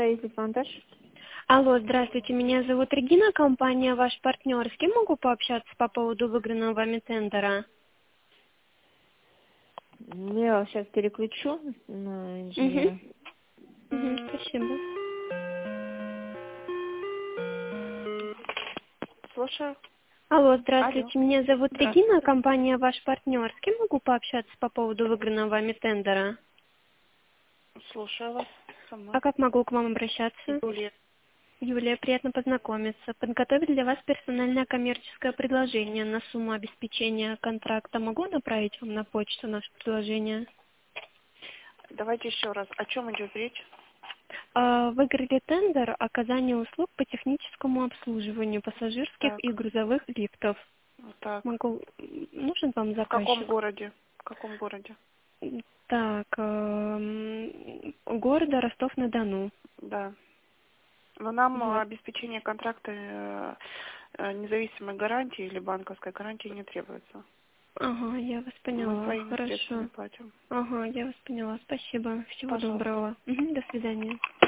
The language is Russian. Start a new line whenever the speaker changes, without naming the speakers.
Есть монтаж.
Алло, здравствуйте, меня зовут Регина, компания «Ваш партнер». С кем могу пообщаться по поводу выигранного вами тендера?
Я сейчас переключу на инженера.
Спасибо.
Слушаю.
Алло,
Алло.
здравствуйте, меня зовут Регина,
Здравствуйте.
компания «Ваш партнер». С кем могу пообщаться по поводу выигранного вами тендера?
Слушаю вас. Со
А
мной.
как могу к вам обращаться?
Юлия.
Юлия, приятно познакомиться. Подготовить для вас персональное коммерческое предложение на сумму обеспечения контракта. Могу направить вам на почту наше предложение?
Давайте еще раз. О чем идет речь?
Выиграли тендер оказания услуг по техническому обслуживанию пассажирских
Так.
и грузовых лифтов.
Вот так.
Нужен вам
В каком
заказчик?
городе? В каком городе?
Так, города Ростов-на-Дону.
Да. Но нам
Вот.
обеспечение контракта независимой гарантии или банковской гарантии не требуется.
Ага, я вас
Мы
поняла.
своими средствами
Хорошо.
платим.
Ага, я вас поняла. Спасибо. Всего
Пожалуйста.
доброго. До свидания.